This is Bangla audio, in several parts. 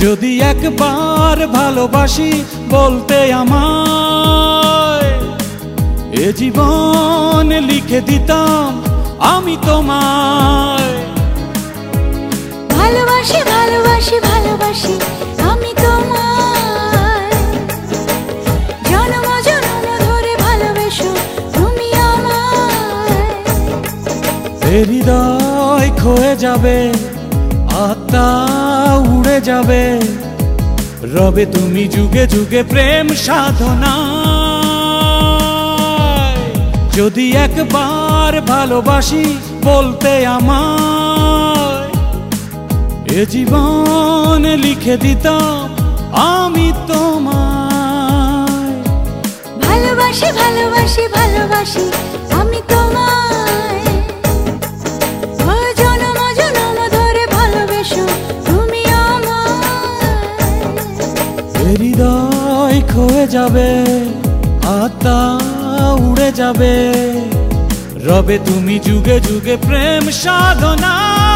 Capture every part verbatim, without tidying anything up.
যদি একবার ভালোবাসি বলতে আমায়, এ জীবন লিখে দিতাম আমি তোমায়। ভালোবাসি ভালোবাসি ভালোবাসি আমি তোমায়, জন্ম জন্ম ধরে ভালোবেসো তুমি আমায়। এ হৃদয় ক্ষয়ে যাবে, আত্মা উড়ে যাবে, রবে তুমি যুগে যুগে প্রেম সাধনা। যদি একবার ভালোবাসি বলতে আমায়, এ জীবন লিখে দিতাম আমি তোমায়। ভালোবাসি ভালোবাসি ভালোবাসি আমি তোমায়, ও জন্ম জন্ম ধরে ভালোবেসো তুমি আমায়। এ হৃদয় ক্ষয়ে যাবে, আত্মা উড়ে যাবে, রবে তুমি যুগে যুগে প্রেম সাধনা।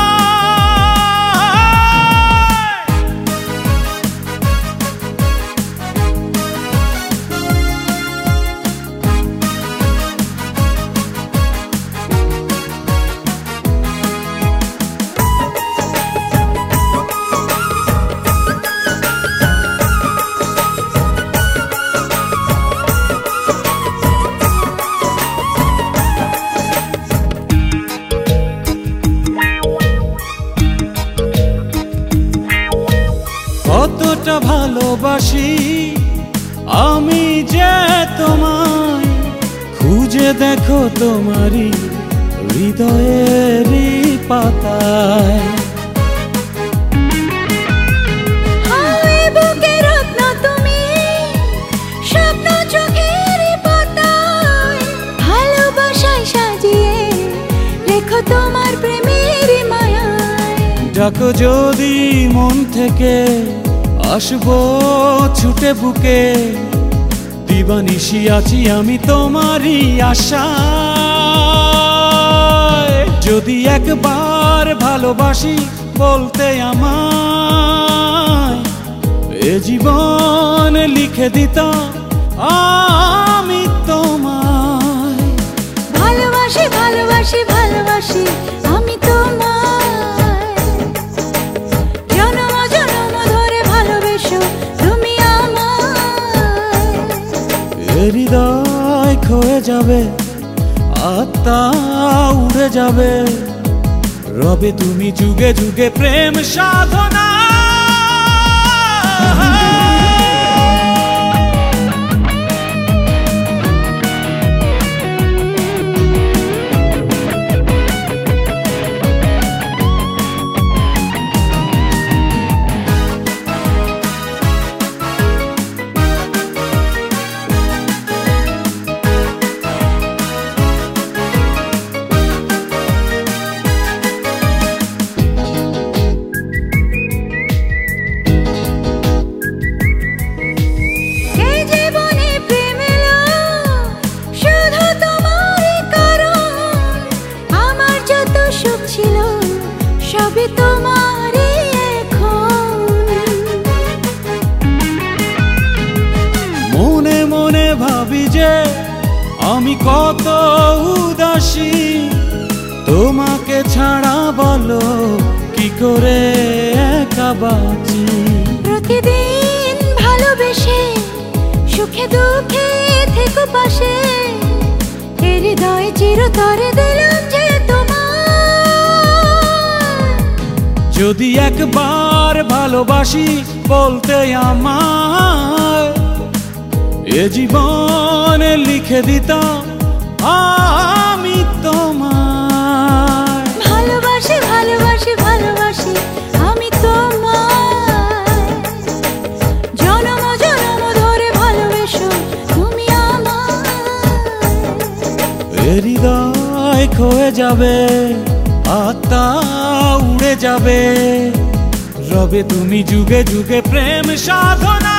কতটা ভালোবাসি আমি যে তোমায়, খুঁজে দেখো তোমারই হৃদয়েরই পাতায়। বুকের রত্ন তুমি, স্বপ্ন চোখের পাতায়, ভালোবাসায় সাজিয়ে রেখো তোমার প্রেমের মায়ায়। ডাকো যদি মন থেকে, আসবো ছুটে বুকে, দিবানিশি আছি আমি তোমারই আশায়। যদি একবার ভালোবাসি বলতে আমায়, এ জীবন লিখে দিতাম আমি তোমায়। ভালোবাসি ভালোবাসি ভালোবাসি আমি তোমায়, জন্ম জন্ম ধরে ভালোবেসো তুমি আমায়। এ হৃদয় ক্ষয়ে যাবে, আত্মা উড়ে যাবে, রবে তুমি যুগে যুগে প্রেম সাধনা। সবই তোমারই এখন, মনে মনে ভাবি যে আমি কত উদাসী, তোমাকে ছাড়া বলো কি করে একা বাঁচি। প্রতিদিন ভালোবেসে সুখে দুঃখে থেকো পাশে, এ হৃদয় চিরতরে দিলাম যে তোমার। যদি একবার ভালোবাসি বলতে আমায়, এ জীবন লিখে দিতাম আমি তোমায়। ভালোবাসি ভালোবাসি ভালোবাসি আমি তোমায়, জন্ম জন্ম ধরে ভালোবেসো তুমি আমায়। এ হৃদয় ক্ষয়ে যাবে, আত্মা উড়ে যাবে, রবে তুমি যুগে যুগে প্রেম সাধনা।